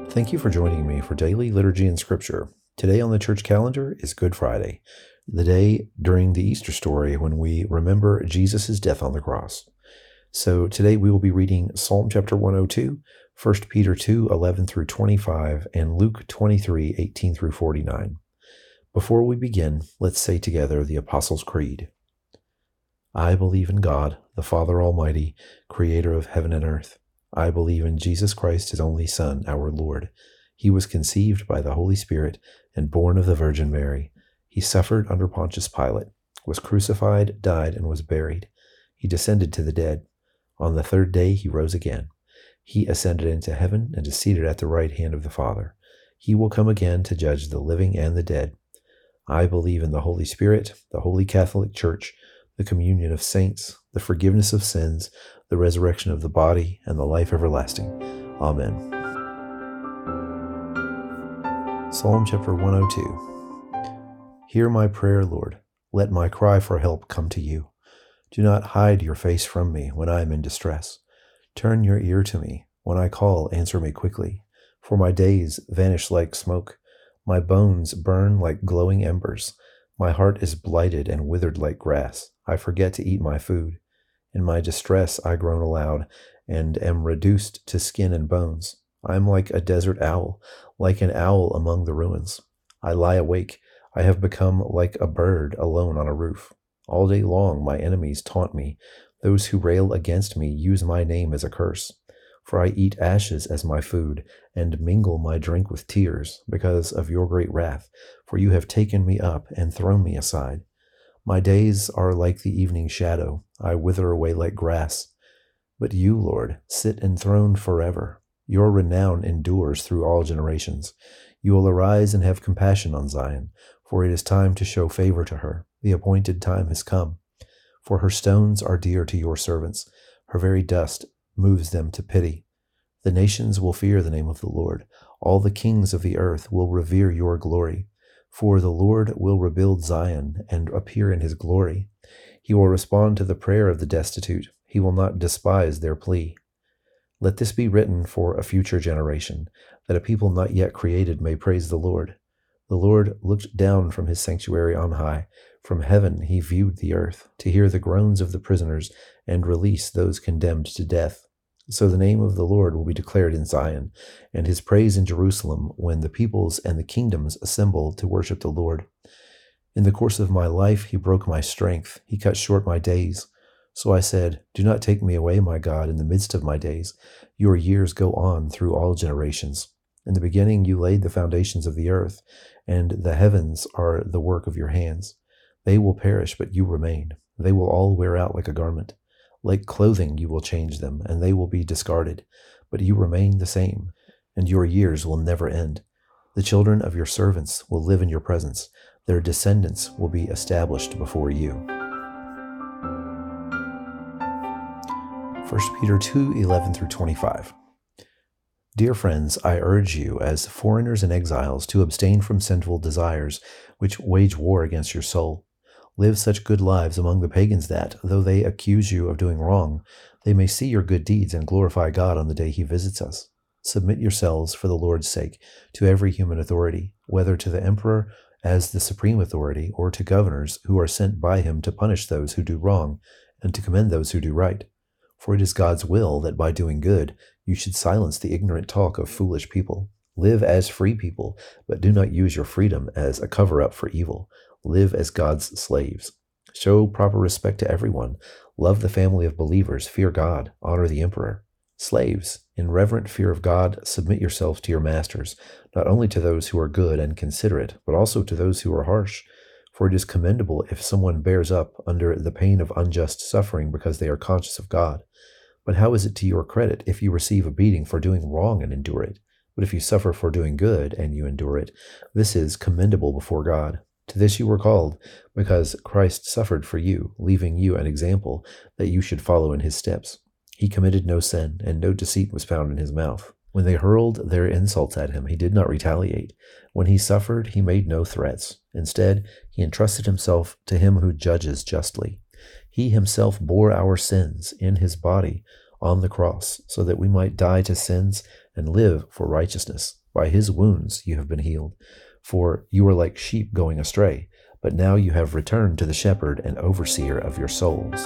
Thank you for joining me for Daily Liturgy and Scripture. Today on the church calendar is Good Friday, the day during the Easter story when we remember Jesus' death on the cross. So today we will be reading Psalm chapter 102, 1 Peter 2, 11 through 25, and Luke 23, 18 through 49. Before we begin, let's say together the Apostles' Creed. I believe in God, the Father Almighty, creator of heaven and earth. I believe in Jesus Christ, his only Son, our Lord. He was conceived by the Holy Spirit and born of the Virgin Mary. He suffered under Pontius Pilate, was crucified, died, and was buried. He descended to the dead. On the third day he rose again. He ascended into heaven and is seated at the right hand of the Father. He will come again to judge the living and the dead. I believe in the Holy Spirit, the Holy Catholic Church, the communion of saints, the forgiveness of sins, the resurrection of the body, and the life everlasting. Amen. Psalm chapter 102. Hear my prayer, Lord. Let my cry for help come to you. Do not hide your face from me when I am in distress. Turn your ear to me. When I call, answer me quickly. For my days vanish like smoke. My bones burn like glowing embers. My heart is blighted and withered like grass. I forget to eat my food. In my distress I groan aloud, and am reduced to skin and bones. I am like a desert owl, like an owl among the ruins. I lie awake. I have become like a bird alone on a roof. All day long my enemies taunt me. Those who rail against me use my name as a curse. For I eat ashes as my food, and mingle my drink with tears, because of your great wrath, for you have taken me up and thrown me aside. My days are like the evening shadow. I wither away like grass. But you, Lord, sit enthroned forever. Your renown endures through all generations. You will arise and have compassion on Zion, for it is time to show favor to her. The appointed time has come. For her stones are dear to your servants. Her very dust moves them to pity. The nations will fear the name of the Lord. All the kings of the earth will revere your glory. For the Lord will rebuild Zion and appear in his glory. He will respond to the prayer of the destitute. He will not despise their plea. Let this be written for a future generation, that a people not yet created may praise the Lord. The Lord looked down from his sanctuary on high. From heaven he viewed the earth, to hear the groans of the prisoners and release those condemned to death. So the name of the Lord will be declared in Zion, and his praise in Jerusalem, when the peoples and the kingdoms assemble to worship the Lord. In the course of my life he broke my strength. He cut short my days. So I said, do not take me away, my God, in the midst of my days. Your years go on through all generations. In the beginning you laid the foundations of the earth, and the heavens are the work of your hands. They will perish, but you remain. They will all wear out like a garment. Like clothing you will change them, and they will be discarded. But you remain the same, and your years will never end. The children of your servants will live in your presence. Their descendants will be established before you. 1 Peter 2, 11 through 25. Dear friends, I urge you, as foreigners and exiles, to abstain from sinful desires, which wage war against your soul. Live such good lives among the pagans that, though they accuse you of doing wrong, they may see your good deeds and glorify God on the day he visits us. Submit yourselves, for the Lord's sake, to every human authority, whether to the emperor as the supreme authority, or to governors who are sent by him to punish those who do wrong and to commend those who do right. For it is God's will that by doing good you should silence the ignorant talk of foolish people. Live as free people, but do not use your freedom as a cover-up for evil. Live as God's slaves. Show proper respect to everyone. Love the family of believers. Fear God. Honor the emperor. Slaves, in reverent fear of God, submit yourselves to your masters, not only to those who are good and considerate, but also to those who are harsh. For it is commendable if someone bears up under the pain of unjust suffering because they are conscious of God. But how is it to your credit if you receive a beating for doing wrong and endure it? But if you suffer for doing good and you endure it, this is commendable before God. To this you were called, because Christ suffered for you, leaving you an example that you should follow in his steps. He committed no sin, and no deceit was found in his mouth. When they hurled their insults at him, he did not retaliate. When he suffered, he made no threats. Instead, he entrusted himself to him who judges justly. He himself bore our sins in his body on the cross, so that we might die to sins and live for righteousness. By his wounds you have been healed. For you were like sheep going astray, but now you have returned to the shepherd and overseer of your souls.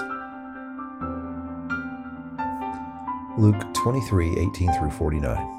Luke 23:18-49.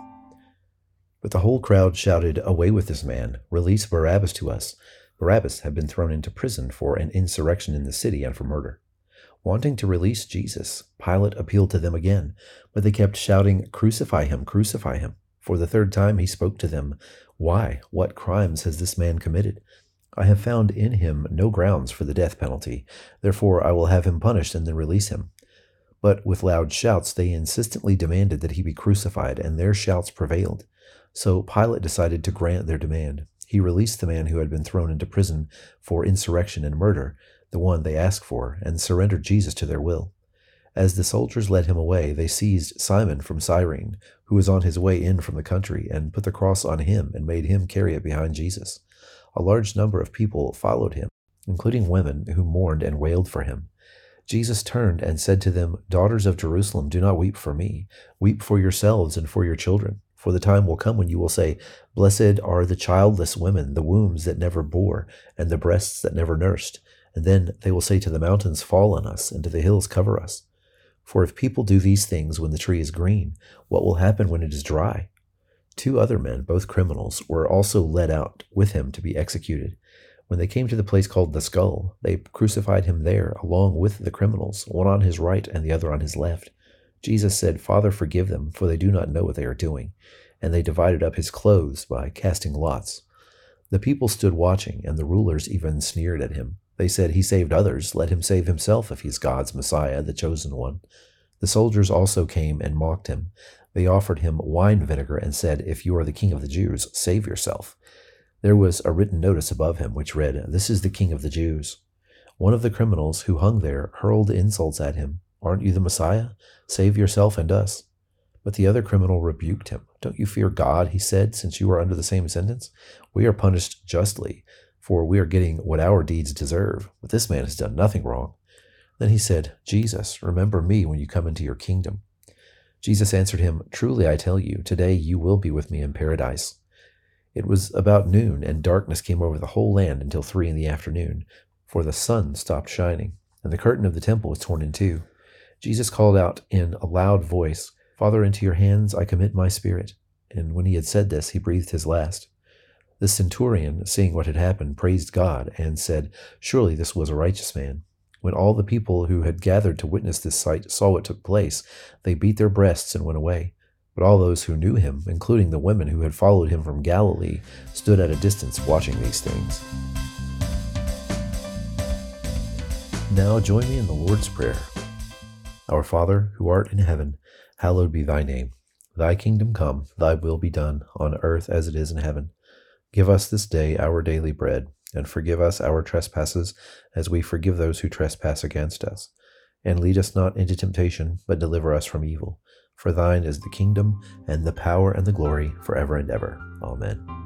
But the whole crowd shouted, "Away with this man! Release Barabbas to us!" Barabbas had been thrown into prison for an insurrection in the city and for murder. Wanting to release Jesus, Pilate appealed to them again, but they kept shouting, "Crucify him! Crucify him!" For the third time he spoke to them, "Why? What crimes has this man committed? I have found in him no grounds for the death penalty. Therefore I will have him punished and then release him." But with loud shouts they insistently demanded that he be crucified, and their shouts prevailed. So Pilate decided to grant their demand. He released the man who had been thrown into prison for insurrection and murder, the one they asked for, and surrendered Jesus to their will. As the soldiers led him away, they seized Simon from Cyrene, who was on his way in from the country, and put the cross on him and made him carry it behind Jesus. A large number of people followed him, including women who mourned and wailed for him. Jesus turned and said to them, "Daughters of Jerusalem, do not weep for me. Weep for yourselves and for your children. For the time will come when you will say, 'Blessed are the childless women, the wombs that never bore, and the breasts that never nursed.' And then they will say to the mountains, 'Fall on us,' and to the hills, 'Cover us.' For if people do these things when the tree is green, what will happen when it is dry?" 2 other men, both criminals, were also led out with him to be executed. When they came to the place called the Skull, they crucified him there along with the criminals, one on his right and the other on his left. Jesus said, "Father, forgive them, for they do not know what they are doing." And they divided up his clothes by casting lots. The people stood watching, and the rulers even sneered at him. They said, "He saved others. Let him save himself if he is God's Messiah, the chosen one." The soldiers also came and mocked him. They offered him wine vinegar and said, "If you are the king of the Jews, save yourself." There was a written notice above him which read, "This is the King of the Jews." One of the criminals who hung there hurled insults at him. "Aren't you the Messiah? Save yourself and us." But the other criminal rebuked him. "Don't you fear God," he said, "since you are under the same sentence? We are punished justly, for we are getting what our deeds deserve, but this man has done nothing wrong." Then he said, "Jesus, remember me when you come into your kingdom." Jesus answered him, "Truly I tell you, today you will be with me in paradise." It was about noon, and darkness came over the whole land until 3 p.m, for the sun stopped shining, and the curtain of the temple was torn in two. Jesus called out in a loud voice, "Father, into your hands I commit my spirit." And when he had said this, he breathed his last. The centurion, seeing what had happened, praised God and said, "Surely this was a righteous man." When all the people who had gathered to witness this sight saw what took place, they beat their breasts and went away. But all those who knew him, including the women who had followed him from Galilee, stood at a distance watching these things. Now join me in the Lord's Prayer. Our Father, who art in heaven, hallowed be thy name. Thy kingdom come, thy will be done, on earth as it is in heaven. Give us this day our daily bread, and forgive us our trespasses, as we forgive those who trespass against us. And lead us not into temptation, but deliver us from evil. For thine is the kingdom, and the power, and the glory, forever and ever. Amen.